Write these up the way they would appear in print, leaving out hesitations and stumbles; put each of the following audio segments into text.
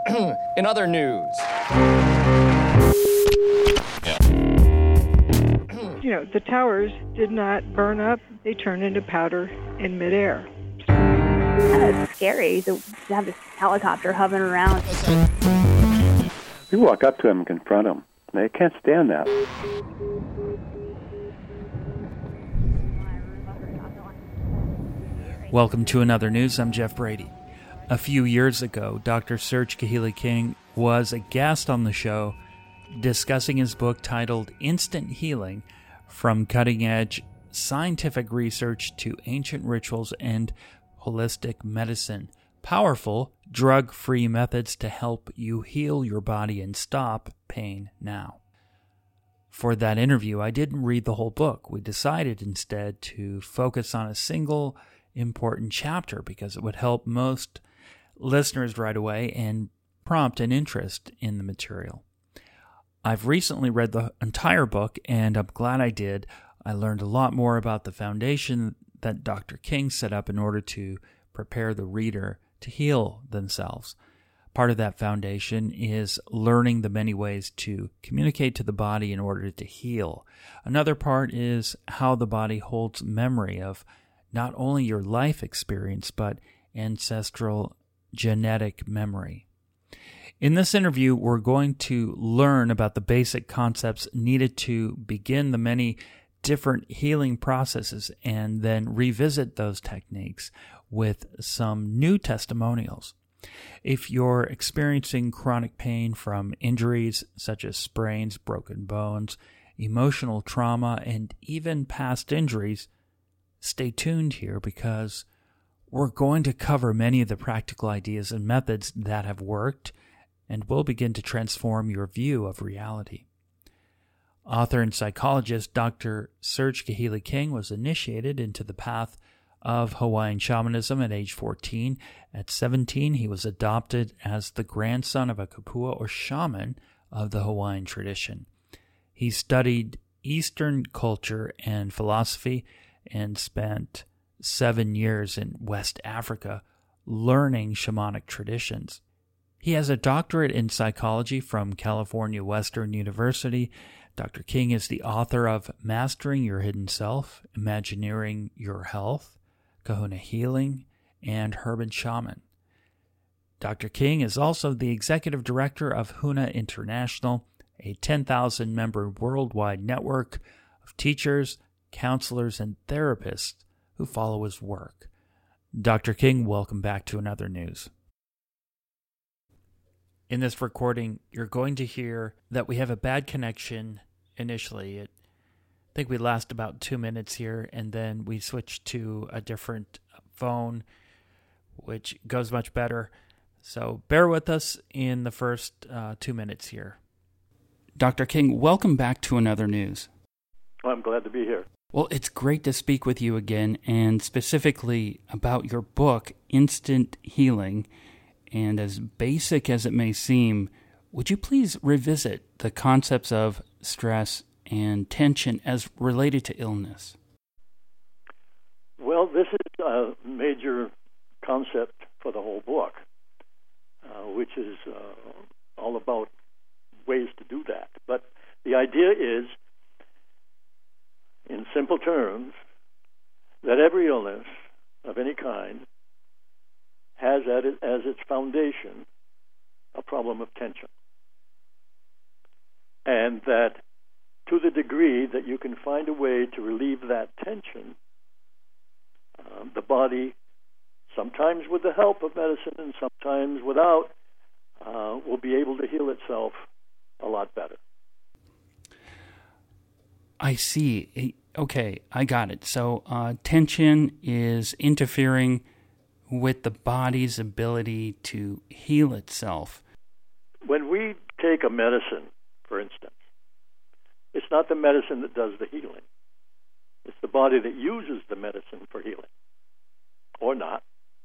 In other news. The towers did not burn up. They turned into powder in midair. It's scary to have this helicopter hovering around. You walk up to them and confront them. They can't stand that. Welcome to Another News. I'm Jeff Brady. A few years ago, Dr. Serge Kahili-King was a guest on the show discussing his book titled Instant Healing: From Cutting-Edge Scientific Research to Ancient Rituals and Holistic Medicine. Powerful, drug-free methods to help you heal your body and stop pain now. For that interview, I didn't read the whole book. We decided instead to focus on a single important chapter because it would help most listeners right away and prompt an interest in the material. I've recently read the entire book, and I'm glad I did. I learned a lot more about the foundation that Dr. King set up in order to prepare the reader to heal themselves. Part of that foundation is learning the many ways to communicate to the body in order to heal. Another part is how the body holds memory of not only your life experience, but ancestral genetic memory. In this interview, we're going to learn about the basic concepts needed to begin the many different healing processes and then revisit those techniques with some new testimonials. If you're experiencing chronic pain from injuries such as sprains, broken bones, emotional trauma, and even past injuries, stay tuned here because we're going to cover many of the practical ideas and methods that have worked and will begin to transform your view of reality. Author and psychologist Dr. Serge Kahili-King was initiated into the path of Hawaiian shamanism at age 14. At 17, he was adopted as the grandson of a kupua or shaman of the Hawaiian tradition. He studied Eastern culture and philosophy and spent 7 years in West Africa learning shamanic traditions. He has a doctorate in psychology from California Western University. Dr. King is the author of Mastering Your Hidden Self, Imagineering Your Health, Kahuna Healing, and Herb and Shaman. Dr. King is also the executive director of Huna International, a 10,000-member worldwide network of teachers, counselors, and therapists who follow his work. Dr. King, welcome back to Another News. In this recording, you're going to hear that we have a bad connection initially. I think we last about 2 minutes here, and then we switched to a different phone, which goes much better. So bear with us in the first 2 minutes here. Dr. King, welcome back to Another News. Well, I'm glad to be here. Well, it's great to speak with you again, and specifically about your book, Instant Healing. And as basic as it may seem, would you please revisit the concepts of stress and tension as related to illness? Well, this is a major concept for the whole book, which is all about ways to do that. But the idea is, in simple terms, that every illness of any kind has as its foundation a problem of tension. And that to the degree that you can find a way to relieve that tension, the body, sometimes with the help of medicine and sometimes without, will be able to heal itself a lot better. I see. Okay, I got it. So tension is interfering with the body's ability to heal itself. When we take a medicine, for instance, it's not the medicine that does the healing. It's the body that uses the medicine for healing, or not.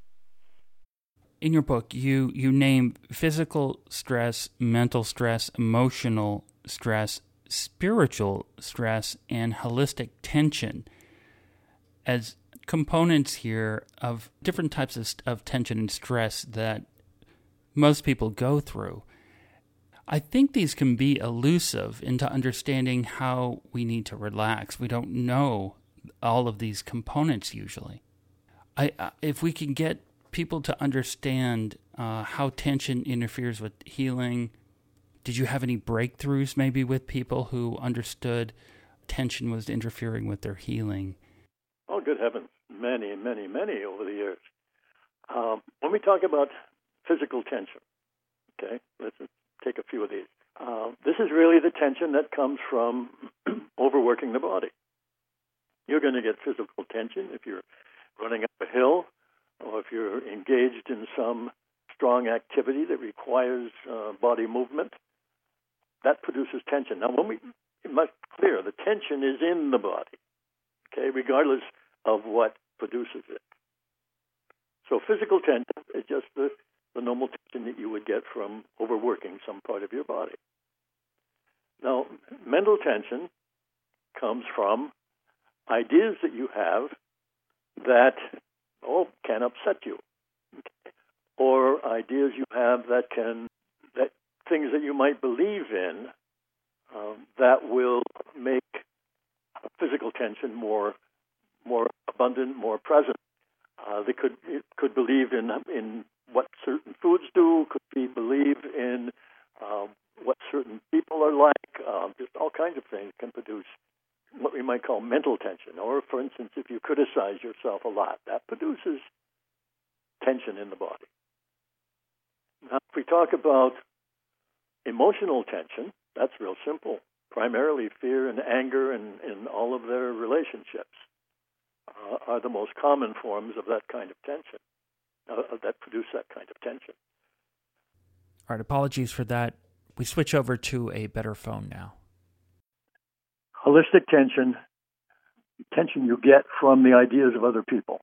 In your book, you name physical stress, mental stress, emotional stress, spiritual stress, and holistic tension as components here of different types of tension and stress that most people go through. I think these can be elusive into understanding how we need to relax. We don't know all of these components usually. If we can get people to understand how tension interferes with healing. Did you have any breakthroughs maybe with people who understood tension was interfering with their healing? Oh, good heavens. Many, many, many over the years. When we talk about physical tension, okay, let's take a few of these. This is really the tension that comes from overworking the body. You're going to get physical tension if you're running up a hill or if you're engaged in some strong activity that requires body movement. That produces tension. Now, it must be clear, the tension is in the body, okay, regardless of what produces it. So physical tension is just the normal tension that you would get from overworking some part of your body. Now, mental tension comes from ideas that you have that, can upset you, okay? Or ideas you have that things that you might believe in that will make physical tension more abundant, more present. They could believe in what certain foods do, could believe in what certain people are like. Just all kinds of things can produce what we might call mental tension. Or, for instance, if you criticize yourself a lot, that produces tension in the body. Now, if we talk about emotional tension, that's real simple. Primarily fear and anger and all of their relationships are the most common forms of that kind of tension, that produce that kind of tension. All right, apologies for that. We switch over to a better phone now. Holistic tension you get from the ideas of other people.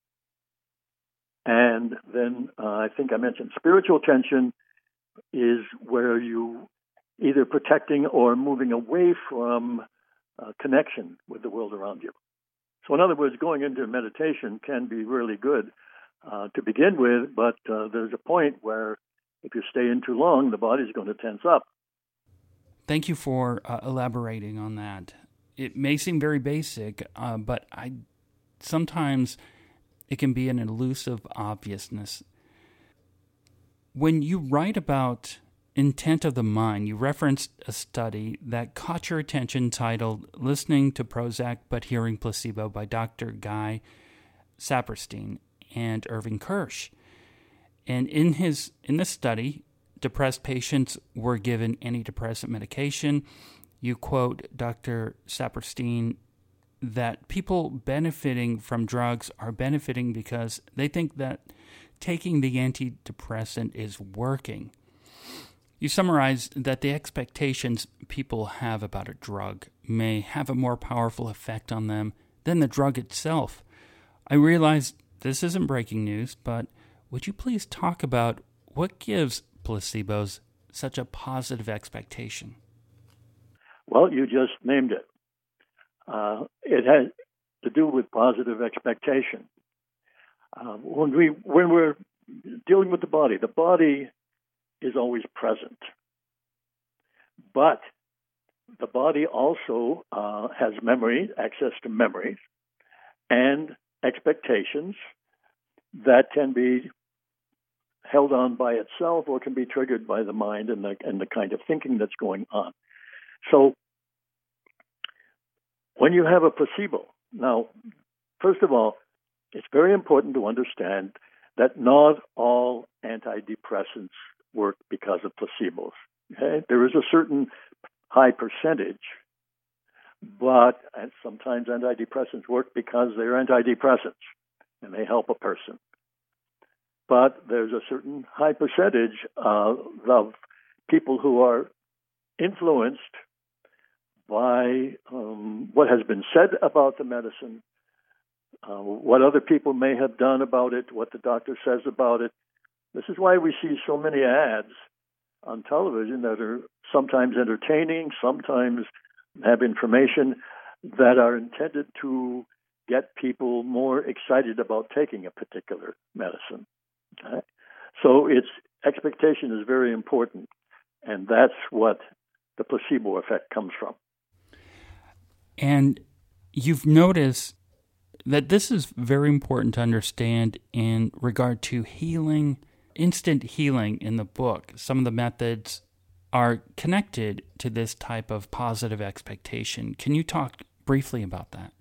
And then I think I mentioned spiritual tension is where you either protecting or moving away from connection with the world around you. So in other words, going into meditation can be really good to begin with, but there's a point where if you stay in too long, the body's going to tense up. Thank you for elaborating on that. It may seem very basic, but sometimes it can be an elusive obviousness. When you write about intent of the mind, you referenced a study that caught your attention titled Listening to Prozac but Hearing Placebo by Dr. Guy Saperstein and Irving Kirsch. And in this study, depressed patients were given antidepressant medication. You quote Dr. Saperstein that people benefiting from drugs are benefiting because they think that taking the antidepressant is working. You summarize that the expectations people have about a drug may have a more powerful effect on them than the drug itself. I realize this isn't breaking news, but would you please talk about what gives placebos such a positive expectation? Well, you just named it. It has to do with positive expectation. When we're dealing with the body is always present. But the body also has memory, access to memories, and expectations that can be held on by itself or can be triggered by the mind and the kind of thinking that's going on. So when you have a placebo, now, first of all, it's very important to understand that not all antidepressants work because of placebos. Okay? There is a certain high percentage, but sometimes antidepressants work because they're antidepressants and they help a person. But there's a certain high percentage of people who are influenced by what has been said about the medicine, what other people may have done about it, what the doctor says about it. This is why we see so many ads on television that are sometimes entertaining, sometimes have information that are intended to get people more excited about taking a particular medicine. Okay? So it's expectation is very important, and that's what the placebo effect comes from. And you've noticed that this is very important to understand in regard to healing, instant healing in the book. Some of the methods are connected to this type of positive expectation. Can you talk briefly about that?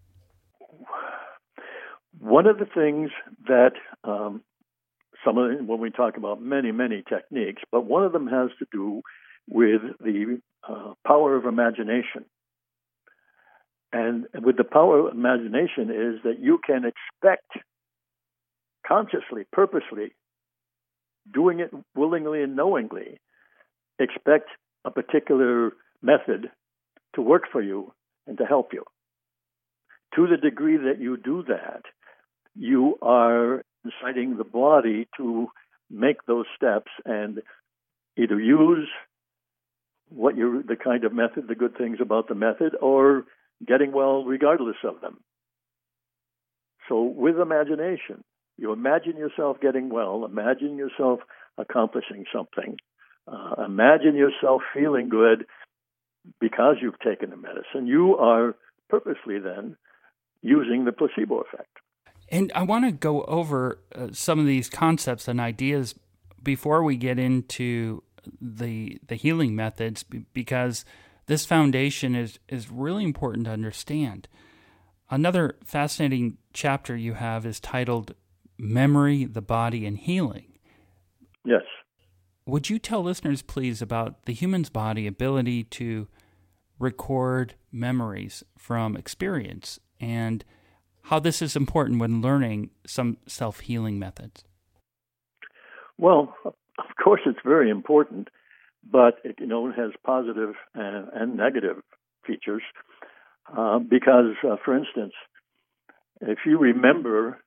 One of the things that when we talk about many techniques, but one of them has to do with the power of imagination. And with the power of imagination is that you can expect consciously, purposely, doing it willingly and knowingly, expect a particular method to work for you and to help you. To the degree that you do that, you are inciting the body to make those steps and either use the kind of method, the good things about the method, or getting well regardless of them. So with imagination, you imagine yourself getting well, imagine yourself accomplishing something, imagine yourself feeling good because you've taken the medicine. You are purposely then using the placebo effect. And I want to go over some of these concepts and ideas before we get into the healing methods, because this foundation is really important to understand. Another fascinating chapter you have is titled Memory, the Body, and Healing. Yes. Would you tell listeners, please, about the human's body ability to record memories from experience and how this is important when learning some self-healing methods? Well, of course it's very important, but it has positive and negative features because, for instance, if you remember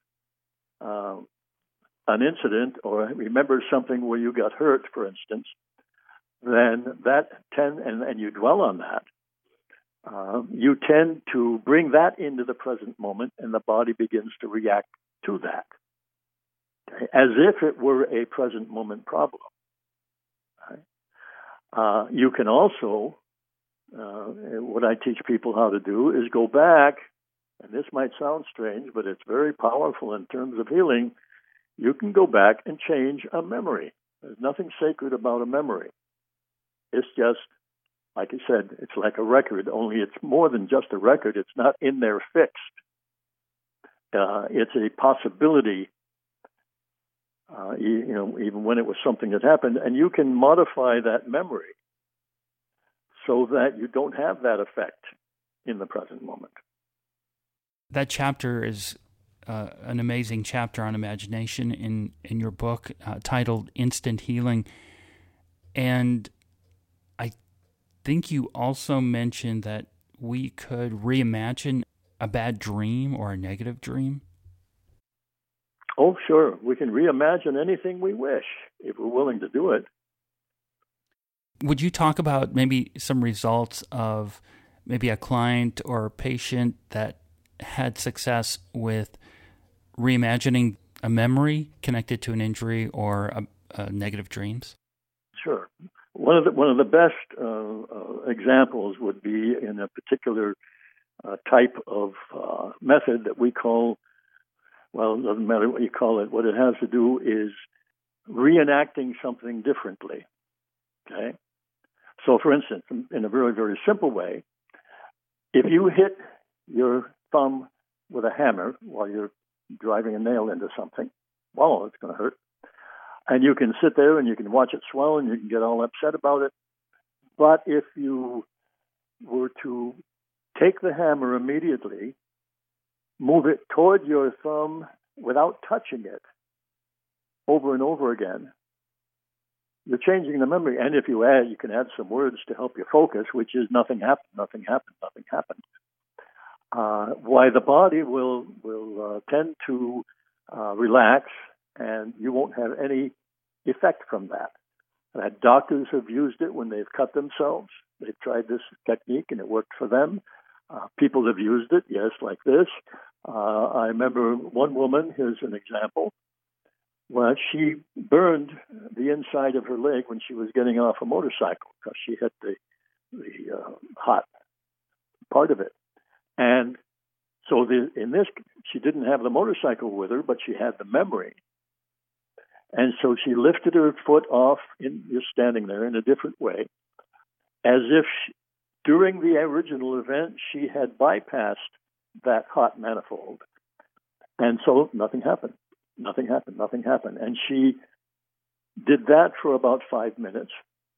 an incident or remember something where you got hurt, for instance, then and you dwell on that, you tend to bring that into the present moment, and the body begins to react to that, okay, as if it were a present moment problem. Right? You can also, what I teach people how to do is go back, and this might sound strange, but it's very powerful in terms of healing. You can go back and change a memory. There's nothing sacred about a memory. It's just, like I said, it's like a record, only it's more than just a record. It's not in there fixed. It's a possibility, even when it was something that happened, and you can modify that memory so that you don't have that effect in the present moment. That chapter is an amazing chapter on imagination in your book titled Instant Healing. And I think you also mentioned that we could reimagine a bad dream or a negative dream. Oh, sure. We can reimagine anything we wish if we're willing to do it. Would you talk about maybe some results of maybe a client or a patient that had success with reimagining a memory connected to an injury or a negative dreams? Sure. One of the best examples would be in a particular type of method that we call, well, it doesn't matter what you call it. What it has to do is reenacting something differently. Okay? So, for instance, in a very, very simple way, if you hit your thumb with a hammer while you're driving a nail into something, well, it's going to hurt. And you can sit there and you can watch it swell and you can get all upset about it. But if you were to take the hammer immediately, move it toward your thumb without touching it over and over again, you're changing the memory. And if you can add some words to help you focus, which is nothing happened, nothing happened, nothing happened. Why the body will tend to relax, and you won't have any effect from that. Doctors have used it when they've cut themselves. They've tried this technique, and it worked for them. People have used it, yes, like this. I remember one woman, here's an example. Well, she burned the inside of her leg when she was getting off a motorcycle because she had the hot part of it. And so she didn't have the motorcycle with her, but she had the memory. And so she lifted her foot off, just standing there in a different way, as if during the original event she had bypassed that hot manifold. And so nothing happened. And she did that for about 5 minutes.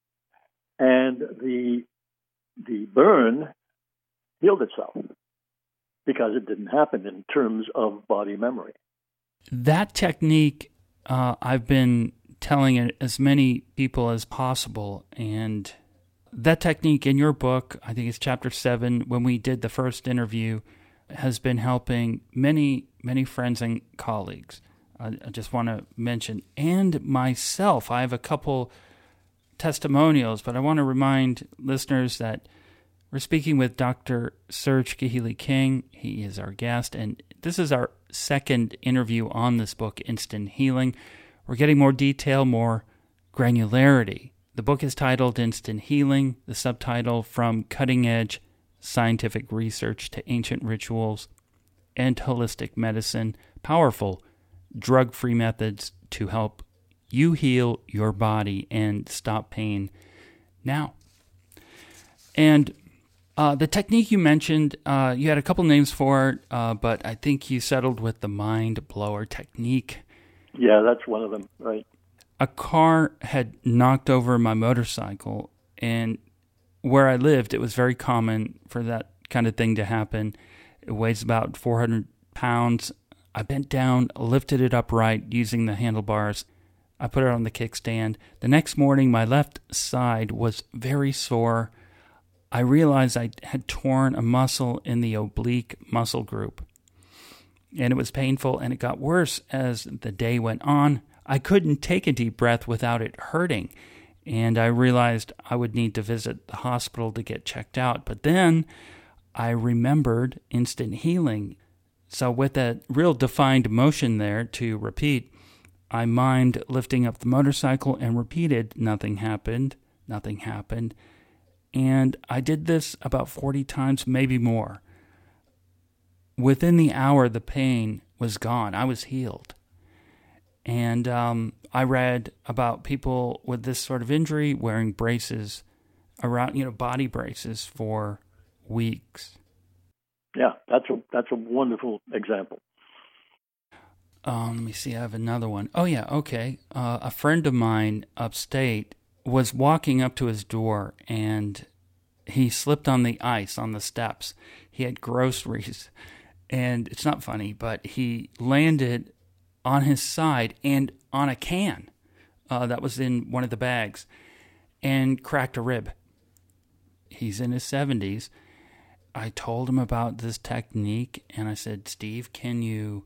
And the burn healed itself because it didn't happen in terms of body memory. That technique, I've been telling it as many people as possible. And that technique in your book, I think it's chapter 7, when we did the first interview, has been helping many, many friends and colleagues. I just want to mention, and myself, I have a couple testimonials, but I want to remind listeners that we're speaking with Dr. Serge Kahili-King. He is our guest, and this is our second interview on this book, Instant Healing. We're getting more detail, more granularity. The book is titled Instant Healing, the subtitle From Cutting Edge Scientific Research to Ancient Rituals and Holistic Medicine, Powerful Drug-Free Methods to Help You Heal Your Body and Stop Pain Now. And the technique you mentioned, you had a couple names for it, but I think you settled with the mind blower technique. Yeah, that's one of them, right. A car had knocked over my motorcycle, and where I lived, it was very common for that kind of thing to happen. It weighs about 400 pounds. I bent down, lifted it upright using the handlebars. I put it on the kickstand. The next morning, my left side was very sore. I realized I had torn a muscle in the oblique muscle group. And it was painful, and it got worse as the day went on. I couldn't take a deep breath without it hurting, and I realized I would need to visit the hospital to get checked out. But then I remembered instant healing. So with that real defined motion there to repeat, I mimed lifting up the motorcycle and repeated, nothing happened. And I did this about 40 times, maybe more. Within the hour, the pain was gone. I was healed. And I read about people with this sort of injury wearing braces around, body braces for weeks. Yeah, that's a wonderful example. Let me see, I have another one. Oh, yeah, okay. A friend of mine upstate was walking up to his door, and he slipped on the ice on the steps. He had groceries, and it's not funny, but he landed on his side and on a can that was in one of the bags and cracked a rib. He's in his 70s. I told him about this technique, and I said, Steve, can you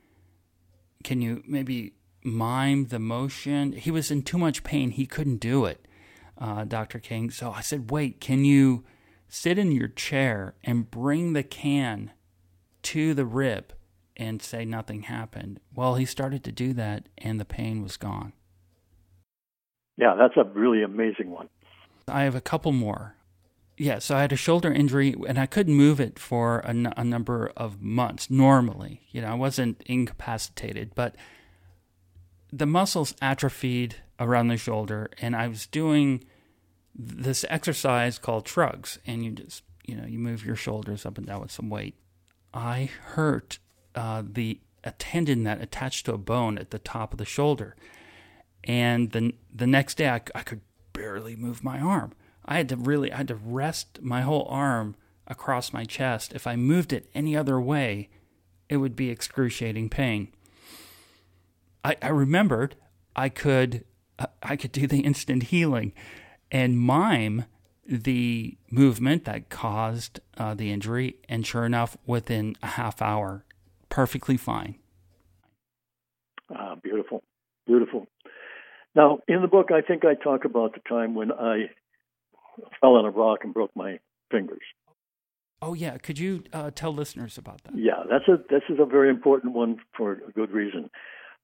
maybe mime the motion? He was in too much pain. He couldn't do it, Dr. King. So I said, wait, can you sit in your chair and bring the can to the rib and say nothing happened? Well, he started to do that, and the pain was gone. Yeah, that's a really amazing one. I have a couple more. Yeah, so I had a shoulder injury, and I couldn't move it for a number of months normally. I wasn't incapacitated, but the muscles atrophied around the shoulder, and I was doing this exercise called shrugs, and you just, you move your shoulders up and down with some weight. I hurt a tendon that attached to a bone at the top of the shoulder, and the next day I could barely move my arm. I had to rest my whole arm across my chest. If I moved it any other way, it would be excruciating pain. I remembered I could do the instant healing and mime the movement that caused the injury, and sure enough, within a half hour, perfectly fine. Beautiful, beautiful. Now, in the book, I think I talk about the time when I fell on a rock and broke my fingers. Oh, yeah. Could you tell listeners about that? Yeah, this is a very important one for a good reason.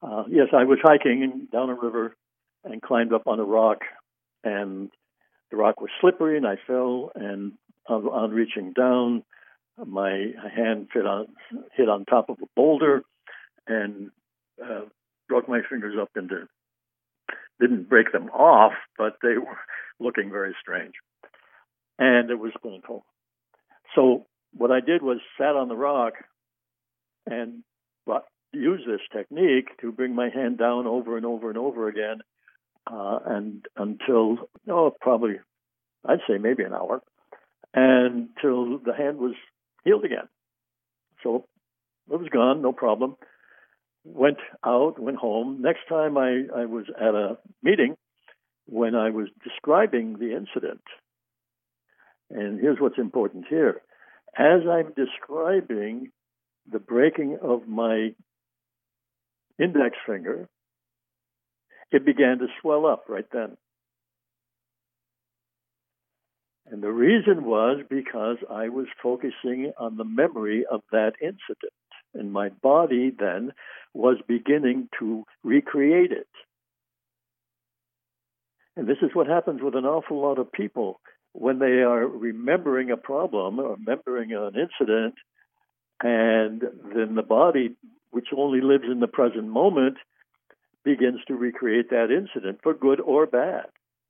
Yes, I was hiking down a river and climbed up on a rock, and the rock was slippery, and I fell, and on reaching down, my hand hit on top of a boulder and broke my fingers up into, didn't break them off, but they were looking very strange. And it was painful. So what I did was sat on the rock and use this technique to bring my hand down over and over and over again, and until, probably, I'd say maybe an hour, until the hand was healed again. So it was gone, no problem. Went home. Next time I was at a meeting when I was describing the incident. And here's what's important here. As I'm describing the breaking of my index finger, it began to swell up right then. And the reason was because I was focusing on the memory of that incident. And my body then was beginning to recreate it. And this is what happens with an awful lot of people when they are remembering a problem or remembering an incident, and then the body, which only lives in the present moment, begins to recreate that incident for good or bad.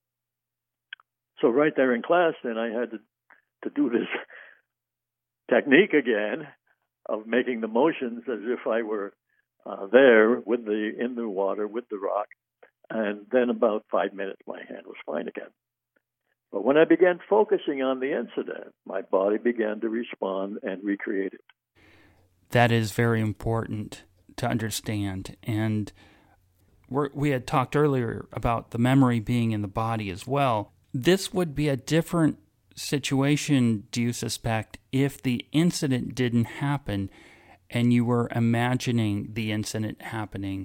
So right there in class, then I had to do this technique again of making the motions as if I were there in the water with the rock. And then about 5 minutes, my hand was fine again. But when I began focusing on the incident, my body began to respond and recreate it. That is very important to understand. And we had talked earlier about the memory being in the body as well. This would be a different situation, do you suspect, if the incident didn't happen and you were imagining the incident happening?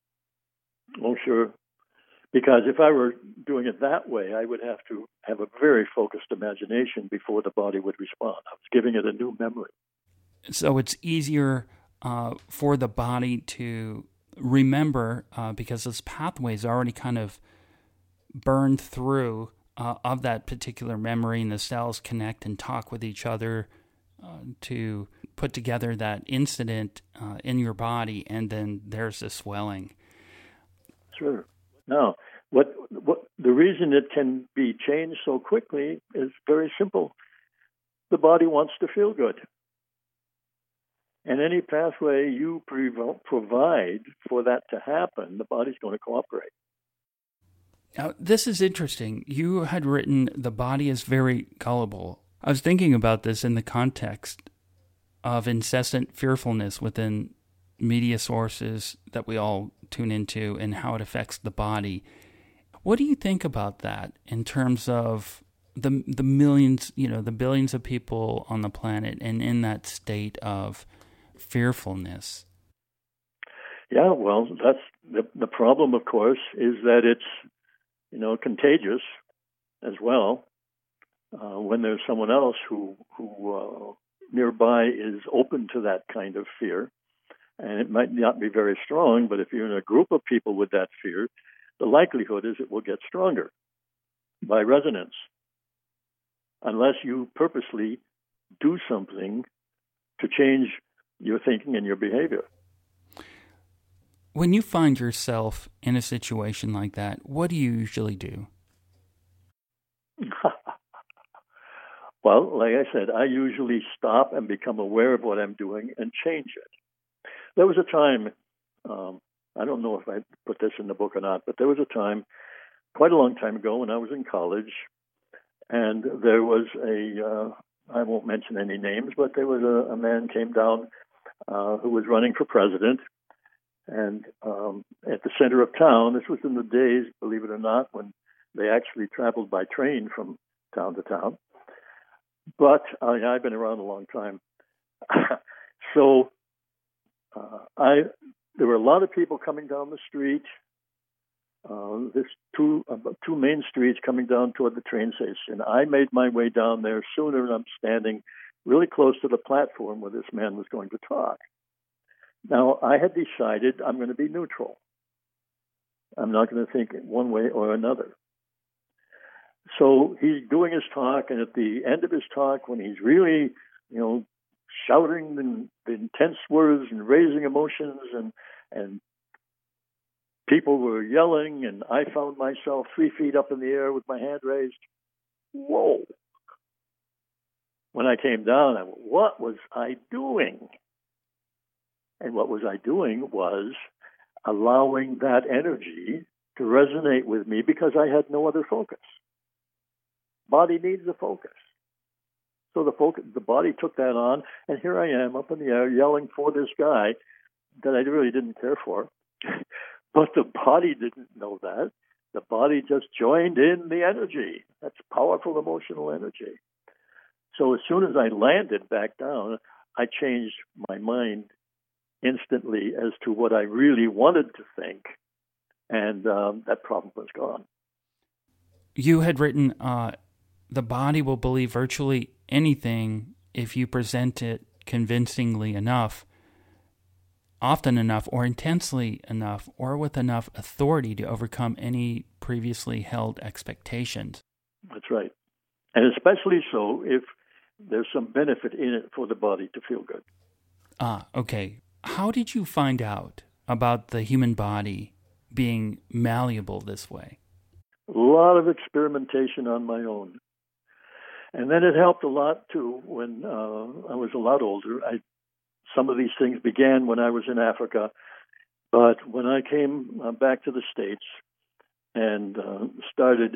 Oh, sure. Because if I were doing it that way, I would have to have a very focused imagination before the body would respond. I was giving it a new memory. So it's easier for the body to remember because those pathways are already kind of burned through of that particular memory, and the cells connect and talk with each other to put together that incident in your body, and then there's the swelling. Sure. Now, what the reason it can be changed so quickly is very simple. The body wants to feel good. And any pathway you provide for that to happen, the body's going to cooperate. Now, this is interesting. You had written, the body is very gullible. I was thinking about this in the context of incessant fearfulness within media sources that we all tune into and how it affects the body. What do you think about that in terms of the millions, the billions of people on the planet and in that state of fearfulness? Yeah, well, that's the problem, of course, is that it's, contagious as well. When there's someone else who nearby is open to that kind of fear, and it might not be very strong, but if you're in a group of people with that fear, the likelihood is it will get stronger by resonance, unless you purposely do something to change your thinking and your behavior. When you find yourself in a situation like that, what do you usually do? Well, like I said, I usually stop and become aware of what I'm doing and change it. There was a time, I don't know if I put this in the book or not, but there was a time, quite a long time ago, when I was in college, and there was I won't mention any names, but there was a man came down who was running for president. And at the center of town, this was in the days, believe it or not, when they actually traveled by train from town to town. But I've been around a long time. So there were a lot of people coming down the street. There's two main streets coming down toward the train station. I made my way down there sooner, and I'm standing really close to the platform where this man was going to talk. Now, I had decided I'm going to be neutral. I'm not going to think one way or another. So he's doing his talk, and at the end of his talk, when he's really, shouting the intense words and raising emotions, and people were yelling, and I found myself 3 feet up in the air with my hand raised. Whoa! When I came down, I went, what was I doing? And what was I doing was allowing that energy to resonate with me because I had no other focus. Body needs a focus. So the body took that on, and here I am up in the air yelling for this guy that I really didn't care for. But the body didn't know that. The body just joined in the energy. That's powerful emotional energy. So as soon as I landed back down, I changed my mind instantly as to what I really wanted to think, and that problem was gone. You had written, the body will believe virtually anything if you present it convincingly enough, often enough, or intensely enough, or with enough authority to overcome any previously held expectations. That's right. And especially so if there's some benefit in it for the body to feel good. Okay. How did you find out about the human body being malleable this way? A lot of experimentation on my own. And then it helped a lot, too, when I was a lot older. Some of these things began when I was in Africa. But when I came back to the States and started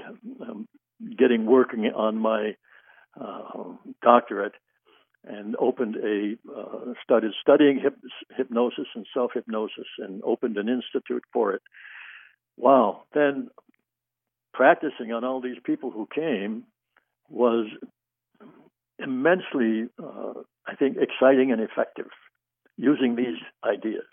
working on my doctorate and started studying hypnosis and self-hypnosis and opened an institute for it. Wow. Then practicing on all these people who came was immensely, I think, exciting and effective using these ideas.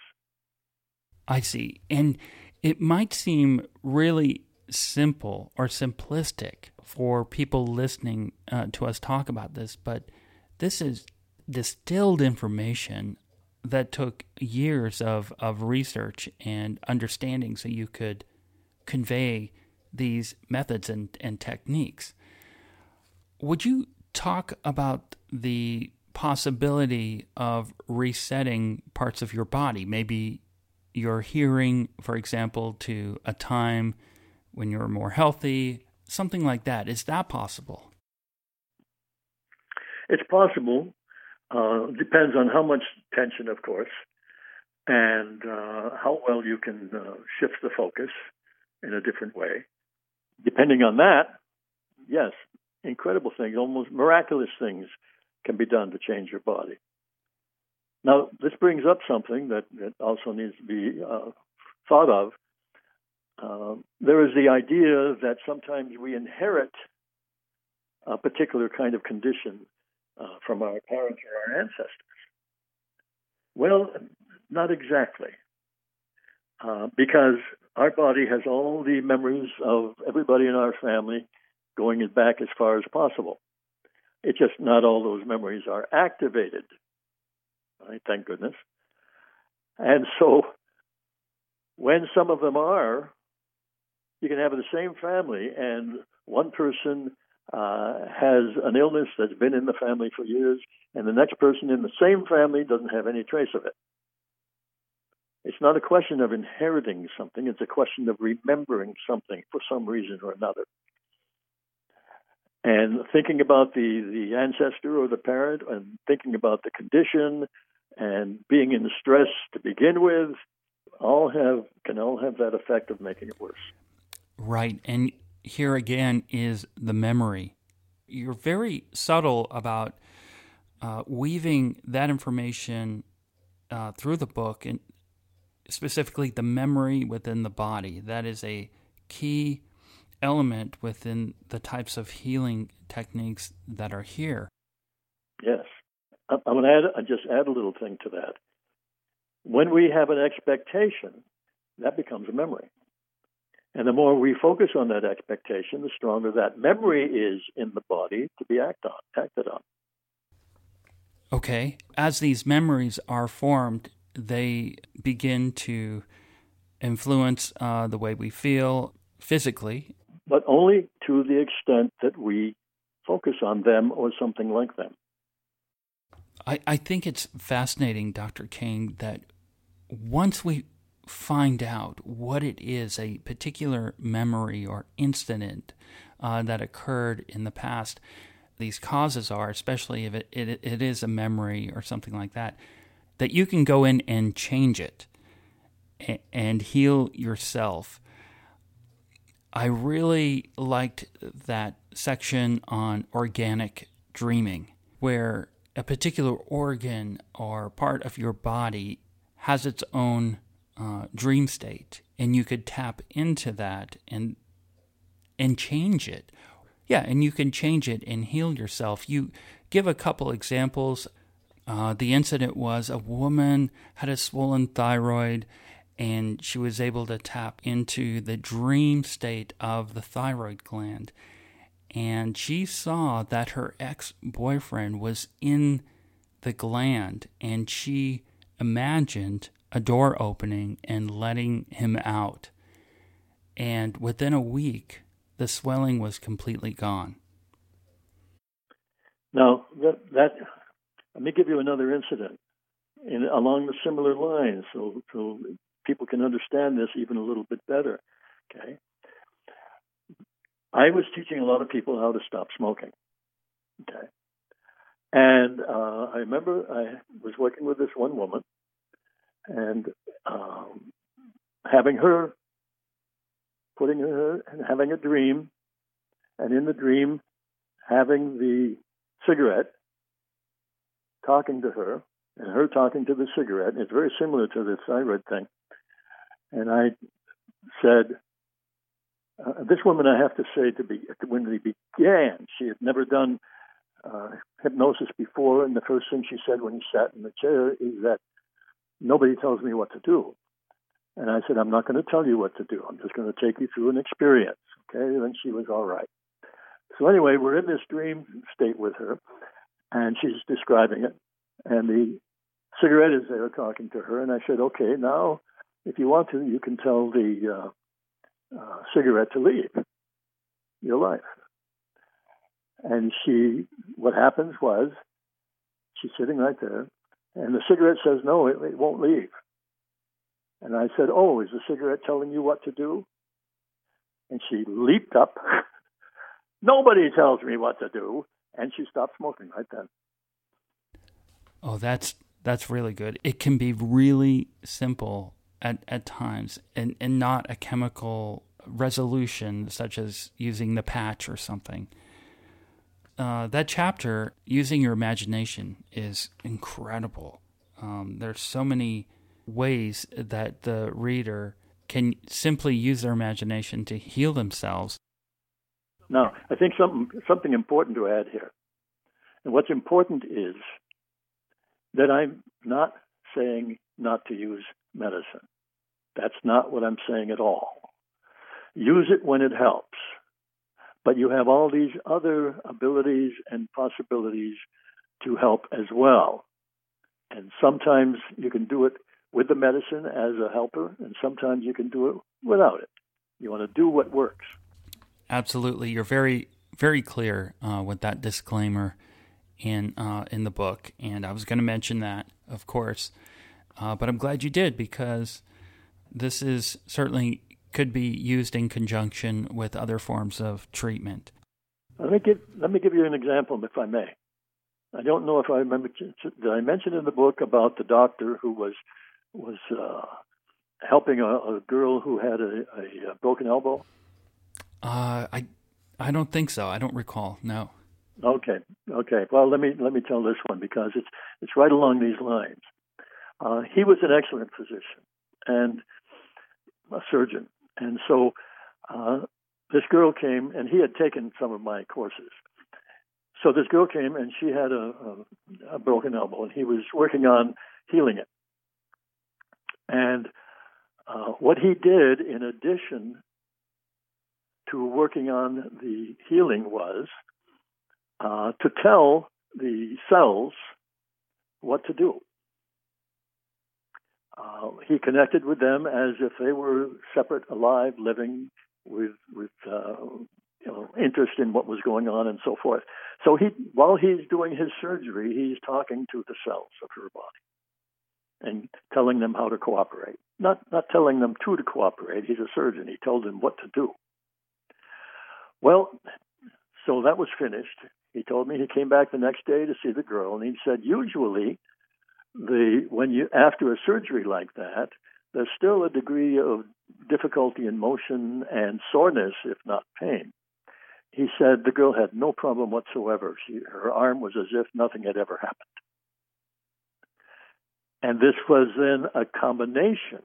I see. And it might seem really simple or simplistic for people listening to us talk about this, but this is distilled information that took years of research and understanding so you could convey these methods and techniques. Would you talk about the possibility of resetting parts of your body? Maybe your hearing, for example, to a time when you're more healthy, something like that. Is that possible? It's possible. Depends on how much tension, of course, and how well you can shift the focus in a different way. Depending on that, yes, incredible things, almost miraculous things can be done to change your body. Now, this brings up something that also needs to be thought of. There is the idea that sometimes we inherit a particular kind of condition from our parents or our ancestors. Well, not exactly, because our body has all the memories of everybody in our family going back as far as possible. It's just not all those memories are activated. Right? Thank goodness. And so when some of them are, you can have the same family and one person has an illness that's been in the family for years, and the next person in the same family doesn't have any trace of it. It's not a question of inheriting something. It's a question of remembering something for some reason or another. And thinking about the ancestor or the parent and thinking about the condition and being in stress to begin with can all have that effect of making it worse. Right. And here again is the memory. You're very subtle about weaving that information through the book, and specifically the memory within the body. That is a key element within the types of healing techniques that are here. Yes. I'm going to just add a little thing to that. When we have an expectation, that becomes a memory. And the more we focus on that expectation, the stronger that memory is in the body to be acted on. Okay. As these memories are formed, they begin to influence the way we feel physically. But only to the extent that we focus on them or something like them. I think it's fascinating, Dr. King, that once we find out what it is, a particular memory or incident that occurred in the past, these causes are, especially if it is a memory or something like that, that you can go in and change it and heal yourself. I really liked that section on organic dreaming, where a particular organ or part of your body has its own dream state, and you could tap into that and change it. Yeah, and you can change it and heal yourself. You give a couple examples. The incident was a woman had a swollen thyroid, and she was able to tap into the dream state of the thyroid gland. And she saw that her ex-boyfriend was in the gland, and she imagined a door opening and letting him out. And within a week, the swelling was completely gone. Now, that let me give you another incident along the similar lines so people can understand this even a little bit better. Okay. I was teaching a lot of people how to stop smoking. Okay. And I remember I was working with this one woman and having a dream, and in the dream having the cigarette, talking to her, and her talking to the cigarette. It's very similar to the thyroid thing. And I said, this woman, I have to say, when we began, she had never done hypnosis before, and the first thing she said when she sat in the chair is that nobody tells me what to do. And I said, I'm not going to tell you what to do. I'm just going to take you through an experience. Okay, and then she was all right. So anyway, we're in this dream state with her, and she's describing it, and the cigarette is there talking to her, and I said, okay, now, if you want to, you can tell the cigarette to leave your life. And what happens was, she's sitting right there, and the cigarette says, no, it won't leave. And I said, oh, is the cigarette telling you what to do? And she leaped up. Nobody tells me what to do. And she stopped smoking right then. Oh, that's really good. It can be really simple at times and not a chemical resolution such as using the patch or something. That chapter, using your imagination, is incredible. There's so many ways that the reader can simply use their imagination to heal themselves. Now, I think something important to add here. And what's important is that I'm not saying not to use medicine. That's not what I'm saying at all. Use it when it helps. But you have all these other abilities and possibilities to help as well. And sometimes you can do it with the medicine as a helper, and sometimes you can do it without it. You want to do what works. Absolutely. You're very, very clear with that disclaimer in the book. And I was going to mention that, of course. But I'm glad you did, because this is certainly could be used in conjunction with other forms of treatment. Let me give you an example, if I may. I don't know if I remember. Did I mention in the book about the doctor who was helping a girl who had a broken elbow? I don't think so. I don't recall. No. Okay. Well, let me tell this one, because it's right along these lines. He was an excellent physician and a surgeon, and so this girl came, and he had taken some of my courses. So this girl came, and she had a broken elbow, and he was working on healing it. And what he did, in addition to working on the healing, was to tell the cells what to do. he connected with them as if they were separate, alive, living with interest in what was going on and so forth. So while he's doing his surgery, he's talking to the cells of her body and telling them how to cooperate. Not telling them to cooperate. He's a surgeon. He told them what to do. Well, so that was finished. He told me he came back the next day to see the girl, and he said usually after a surgery like that, there's still a degree of difficulty in motion and soreness, if not pain. He said the girl had no problem whatsoever. Her arm was as if nothing had ever happened. And this was then a combination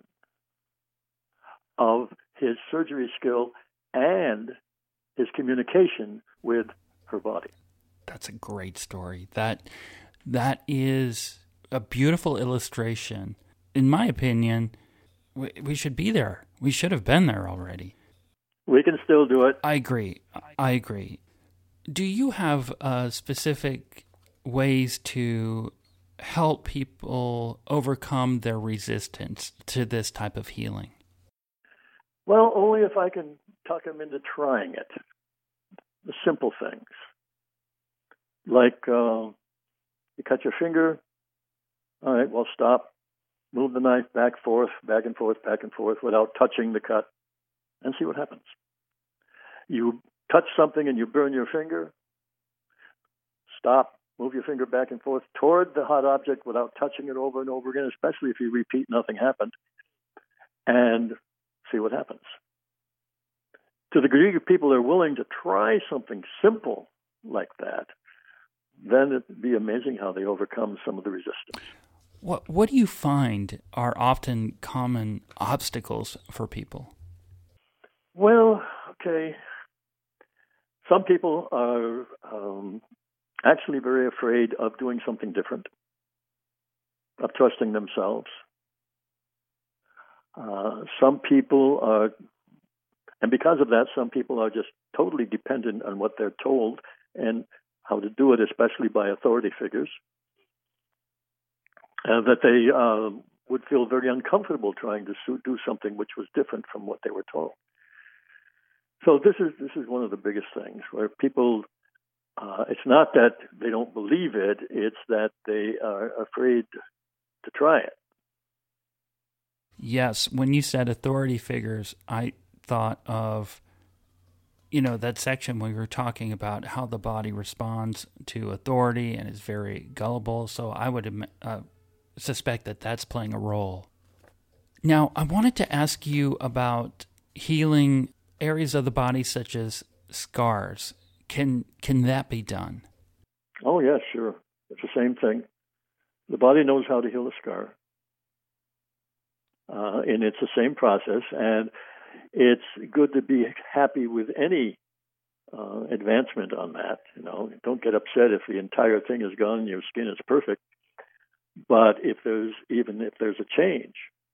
of his surgery skill and his communication with her body. That's a great story. That is a beautiful illustration. In my opinion, we should be there. We should have been there already. We can still do it. I agree. Do you have specific ways to help people overcome their resistance to this type of healing? Well, only if I can talk them into trying it. The simple things. Like you cut your finger. All right, well, stop. Move the knife back and forth, without touching the cut, and see what happens. You touch something and you burn your finger. Stop. Move your finger back and forth toward the hot object without touching it over and over again, especially if you repeat nothing happened, and see what happens. To the degree people are willing to try something simple like that, then it'd be amazing how they overcome some of the resistance. What do you find are often common obstacles for people? Well, okay. Some people are actually very afraid of doing something different, of trusting themselves. Some people are, and because of that, some people are just totally dependent on what they're told and how to do it, especially by authority figures, that they would feel very uncomfortable trying to do something which was different from what they were told. So this is one of the biggest things where people, it's not that they don't believe it, it's that they are afraid to try it. Yes, when you said authority figures, I thought of, that section where we were talking about how the body responds to authority and is very gullible. So I would suspect that that's playing a role. Now, I wanted to ask you about healing areas of the body such as scars. Can that be done? Oh, yes, sure. It's the same thing. The body knows how to heal a scar. And it's the same process. And it's good to be happy with any advancement on that. Don't get upset if the entire thing is gone and your skin is perfect. But if there's a change,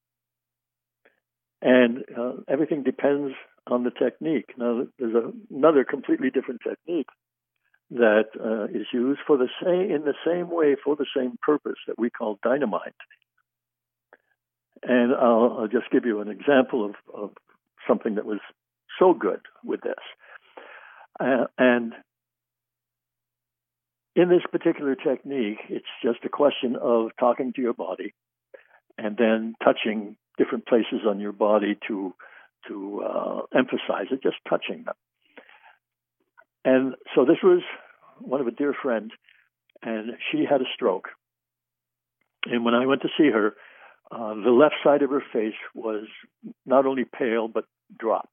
and everything depends on the technique. Now, there's another completely different technique that is used in the same way for the same purpose that we call dynamite. And I'll just give you an example of something that was so good with this. And in this particular technique, it's just a question of talking to your body and then touching different places on your body to emphasize it, just touching them. And so this was one of a dear friend, and she had a stroke. And when I went to see her, the left side of her face was not only pale, but drooped.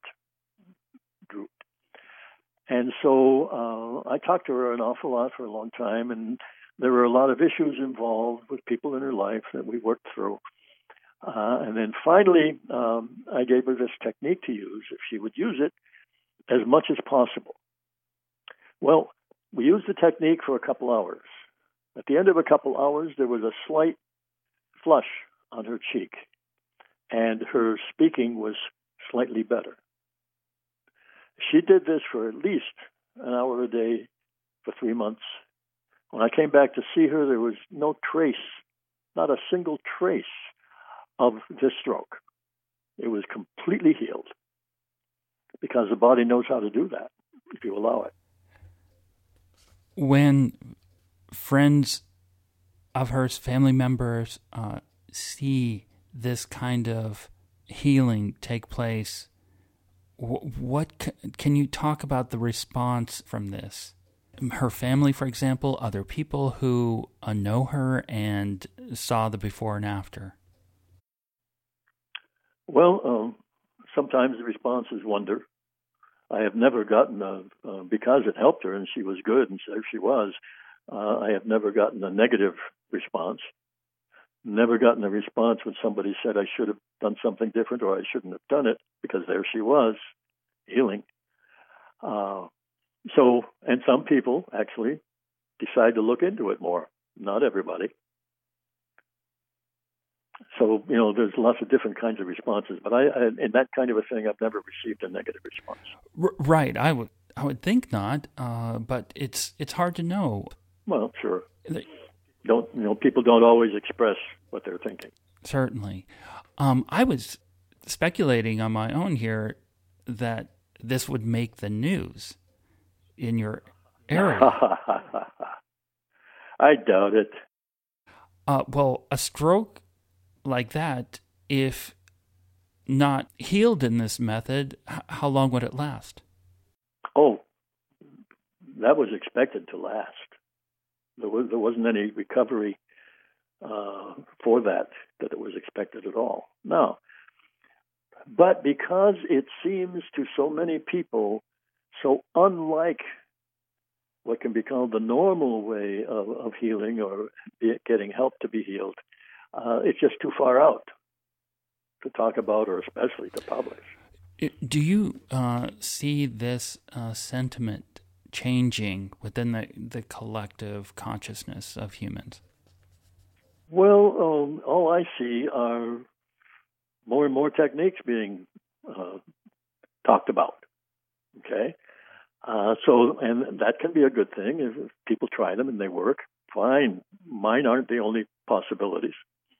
And so I talked to her an awful lot for a long time, and there were a lot of issues involved with people in her life that we worked through. And then finally, I gave her this technique to use, if she would use it, as much as possible. Well, we used the technique for a couple hours. At the end of a couple hours, there was a slight flush on her cheek, and her speaking was slightly better. She did this for at least an hour a day for 3 months. When I came back to see her, there was no trace, not a single trace of this stroke. It was completely healed because the body knows how to do that if you allow it. When friends of hers, family members, see this kind of healing take place, what can you talk about the response from this? Her family, for example, other people who know her and saw the before and after? Well, sometimes the response is wonder. I have never gotten because it helped her and she was good, and so she was, I have never gotten a negative response. Never gotten a response when somebody said I should have done something different or I shouldn't have done it, because there she was, healing. And some people actually decide to look into it more. Not everybody. So, there's lots of different kinds of responses. But I in that kind of a thing, I've never received a negative response. Right. I would think not. But it's hard to know. Well, sure. People don't always express what they're thinking. Certainly. I was speculating on my own here that this would make the news in your area. I doubt it. Well, a stroke like that, if not healed in this method, how long would it last? Oh, that was expected to last. There wasn't any recovery for that it was expected at all. No. But because it seems to so many people so unlike what can be called the normal way of healing or getting help to be healed, it's just too far out to talk about or especially to publish. Do you see this sentiment changing within the collective consciousness of humans? Well, all I see are more and more techniques being talked about. Okay? And that can be a good thing. If people try them and they work, fine. Mine aren't the only possibilities.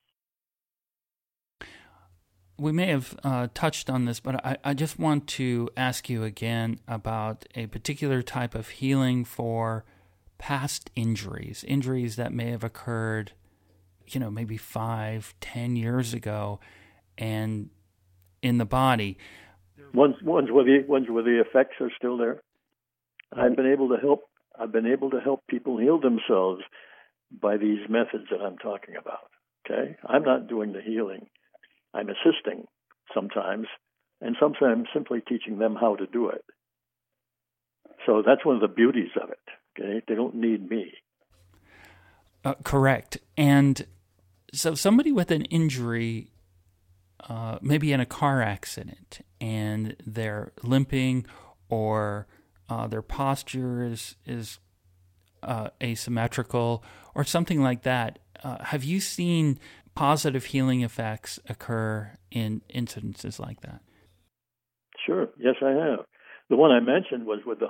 We may have touched on this, but I just want to ask you again about a particular type of healing for past injuries that may have occurred, maybe 5-10 years ago, and in the body. Ones where the effects are still there. I've been able to help people heal themselves by these methods that I'm talking about. Okay, I'm not doing the healing. I'm assisting sometimes, and sometimes simply teaching them how to do it. So that's one of the beauties of it. Okay, they don't need me. Correct. And so somebody with an injury, maybe in a car accident, and they're limping, or their posture is asymmetrical, or something like that. Have you seen positive healing effects occur in incidences like that? Sure. Yes, I have. The one I mentioned was with the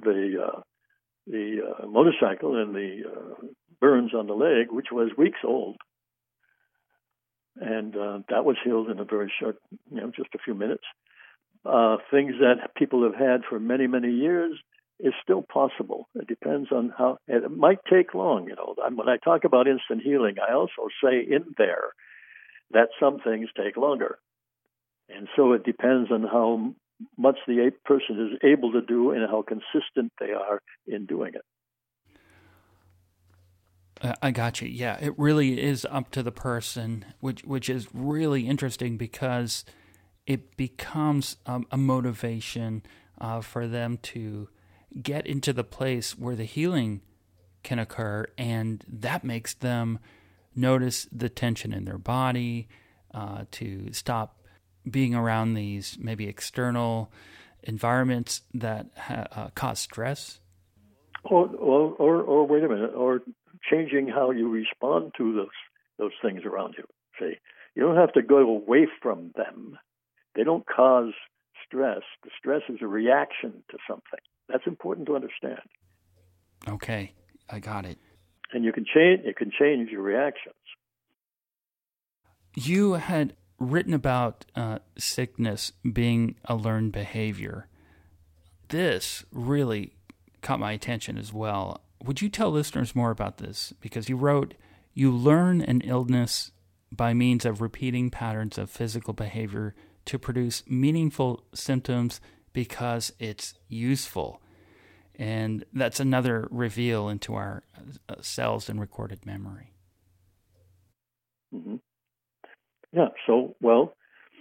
motorcycle and the burns on the leg, which was weeks old. And that was healed in a very short, just a few minutes. Things that people have had for many, many years is still possible. It depends on how, and it might take long. When I talk about instant healing, I also say in there that some things take longer. And so it depends on how much the person is able to do and how consistent they are in doing it. I got you. Yeah, it really is up to the person, which is really interesting because it becomes a motivation for them to get into the place where the healing can occur, and that makes them notice the tension in their body, to stop being around these maybe external environments that cause stress. Or wait a minute, or changing how you respond to those things around you. See, you don't have to go away from them. They don't cause stress. The stress is a reaction to something. That's important to understand. Okay, I got it. And you can change your reactions. You had written about sickness being a learned behavior. This really caught my attention as well. Would you tell listeners more about this? Because you wrote, you learn an illness by means of repeating patterns of physical behavior to produce meaningful symptoms because it's useful. And that's another reveal into our cells and recorded memory. Mm-hmm. Yeah, so, well,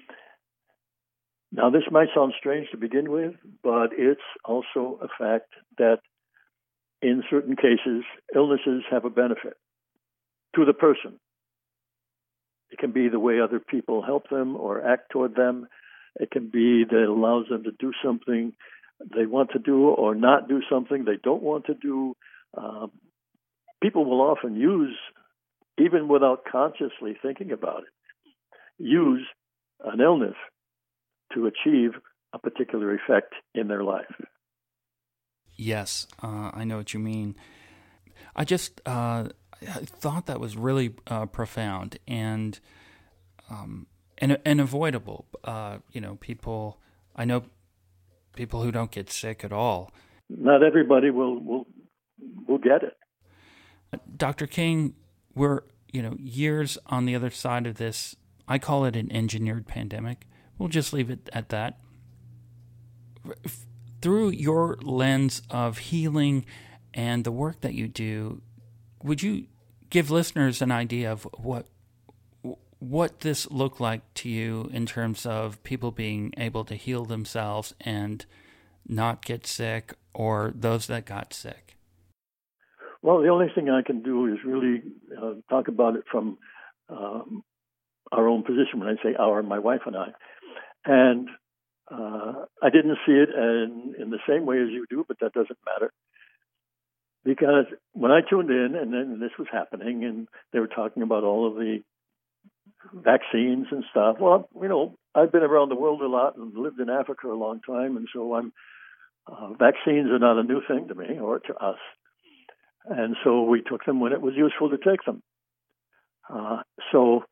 now this might sound strange to begin with, but it's also a fact that in certain cases, illnesses have a benefit to the person. It can be the way other people help them or act toward them. It can be that it allows them to do something they want to do or not do something they don't want to do. People will often use, even without consciously thinking about it, use an illness to achieve a particular effect in their life. Yes, I know what you mean. I just I thought that was really profound and avoidable. People. I know people who don't get sick at all. Not everybody will get it. Dr. King, we're years on the other side of this. I call it an engineered pandemic. We'll just leave it at that. Through your lens of healing and the work that you do, would you give listeners an idea of what this looked like to you in terms of people being able to heal themselves and not get sick, or those that got sick? Well, the only thing I can do is really talk about it from our own position. When I say our, my wife and I. And I didn't see it in the same way as you do, but that doesn't matter. Because when I tuned in, and then this was happening, and they were talking about all of the vaccines and stuff. Well, I've been around the world a lot and lived in Africa a long time, and so vaccines are not a new thing to me or to us. And so we took them when it was useful to take them. So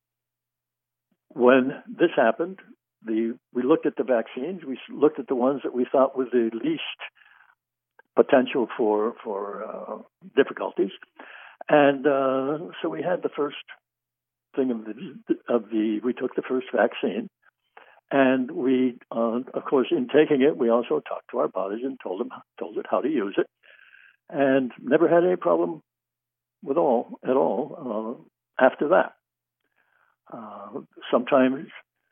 when this happened, we looked at the vaccines. We looked at the ones that we thought were the least potential for difficulties, and so we had the first thing we took the first vaccine, and we of course in taking it we also talked to our bodies and told it how to use it, and never had any problem at all after that. Sometimes.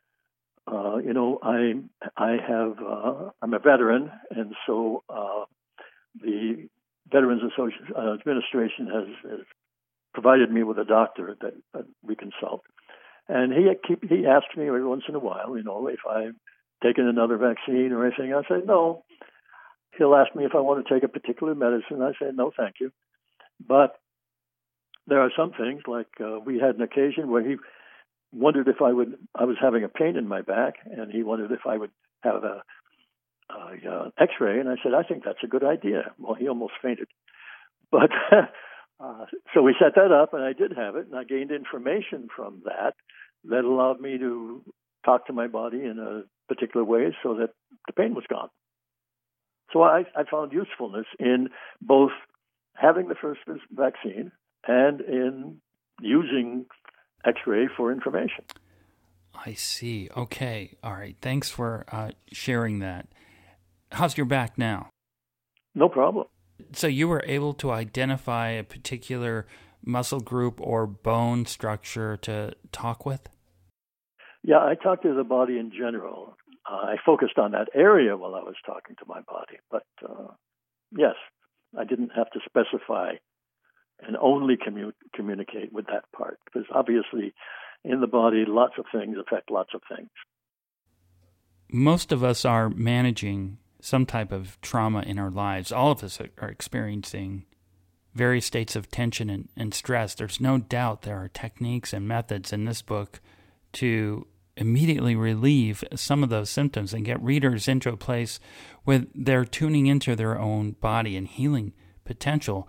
I'm a veteran, and so the Veterans Administration has provided me with a doctor that we consult, and he asks me every once in a while, if I've taken another vaccine or anything. I say no. He'll ask me if I want to take a particular medicine. I say no, thank you. But there are some things, like we had an occasion where he wondered if I was having a pain in my back, and he wondered if I would have a X-ray, and I said, I think that's a good idea. Well, he almost fainted. But so we set that up, and I did have it, and I gained information from that allowed me to talk to my body in a particular way so that the pain was gone. So I found usefulness in both having the first vaccine and in using X-ray for information. I see. Okay. All right. Thanks for sharing that. How's your back now? No problem. So you were able to identify a particular muscle group or bone structure to talk with? Yeah, I talked to the body in general. I focused on that area while I was talking to my body. But yes, I didn't have to specify and only communicate with that part, because obviously in the body, lots of things affect lots of things. Most of us are managing some type of trauma in our lives. All of us are experiencing various states of tension and stress. There's no doubt there are techniques and methods in this book to immediately relieve some of those symptoms and get readers into a place where they're tuning into their own body and healing potential.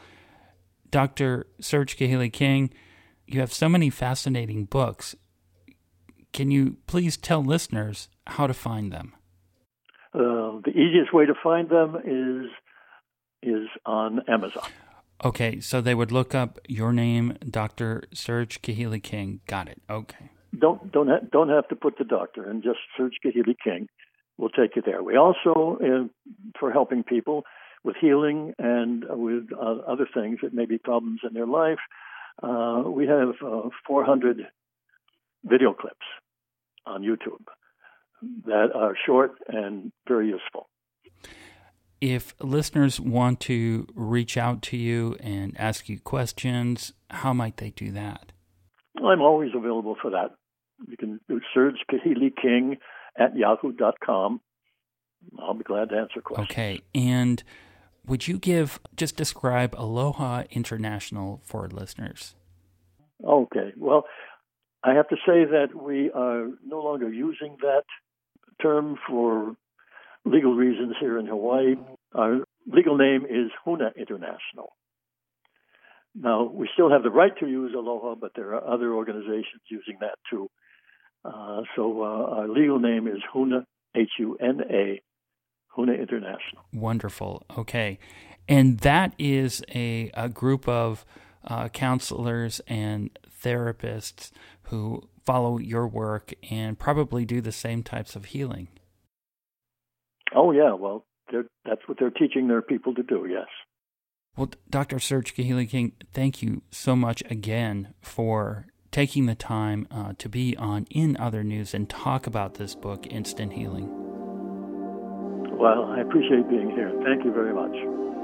Dr. Serge Kahili King, you have so many fascinating books. Can you please tell listeners how to find them? The easiest way to find them is on Amazon. Okay, so they would look up your name, Dr. Serge Kahili King. Got it. Okay. Don't have to put the doctor and just search Kahili King. We'll take you there. We also, for helping people with healing and with other things that may be problems in their life, we have 400 video clips on YouTube that are short and very useful. If listeners want to reach out to you and ask you questions, how might they do that? I'm always available for that. You can do Serge Kahili King at yahoo.com. I'll be glad to answer questions. Okay, and would you describe Aloha International for listeners? Okay, well, I have to say that we are no longer using that term for legal reasons here in Hawaii. Our legal name is Huna International. Now, we still have the right to use Aloha, but there are other organizations using that too. So our legal name is Huna, Huna, Huna International. Wonderful. Okay. And that is a group of counselors and therapists who follow your work and probably do the same types of healing. Oh, yeah. Well, that's what they're teaching their people to do, yes. Well, Dr. Serge Kahili King, thank you so much again for taking the time to be on In Other News and talk about this book, Instant Healing. Well, I appreciate being here. Thank you very much.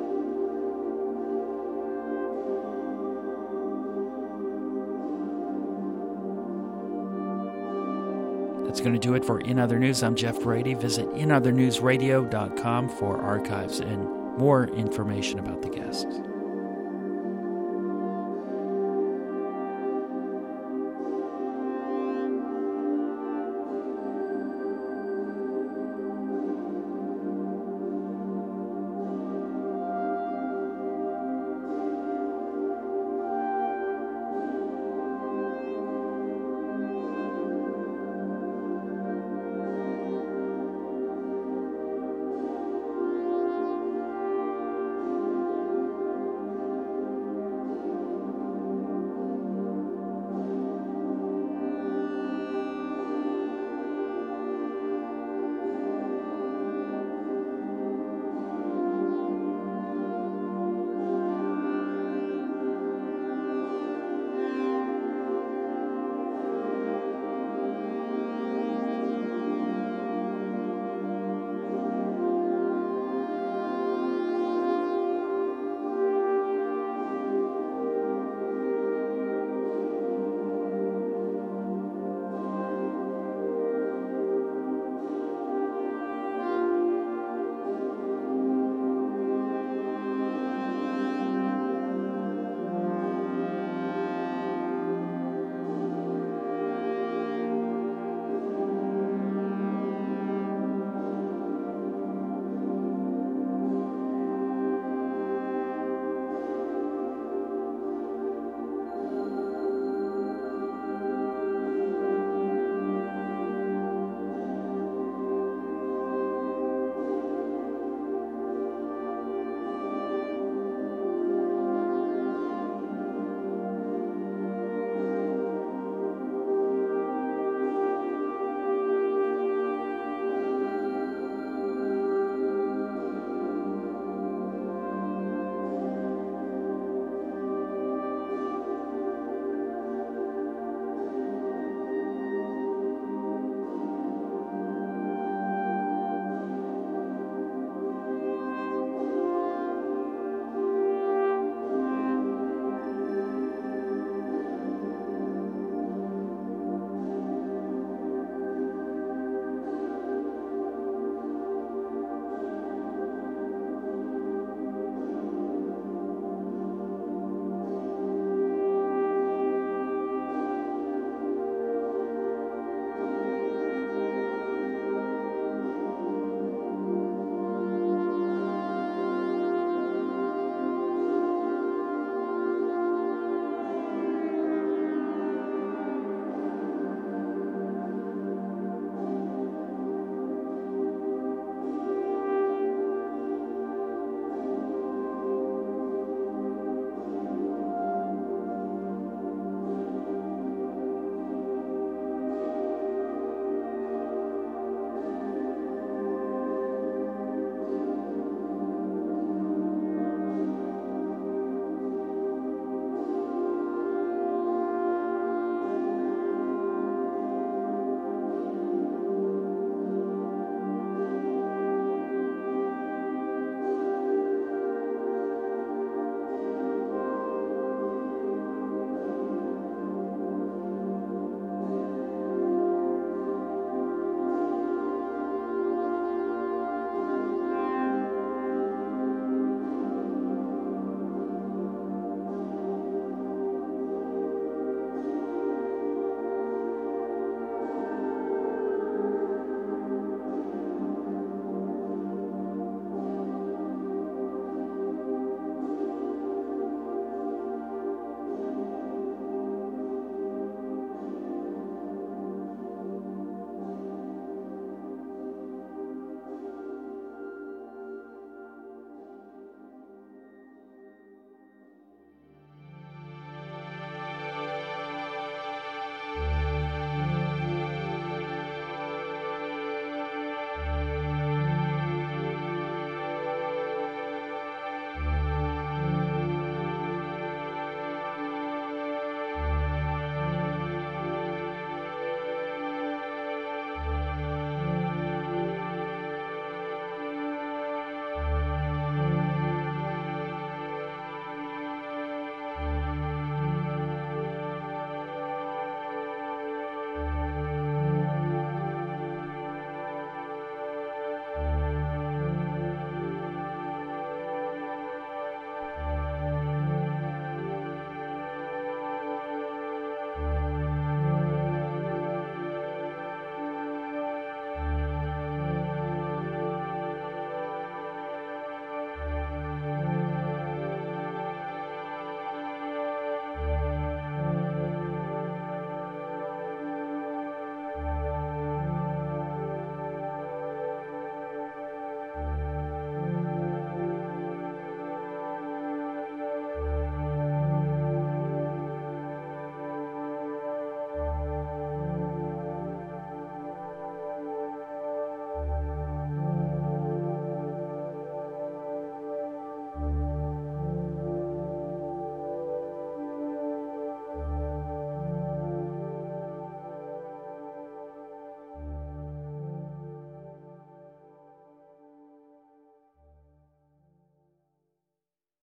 That's going to do it for In Other News. I'm Jeff Brady. Visit inothernewsradio.com for archives and more information about the guests.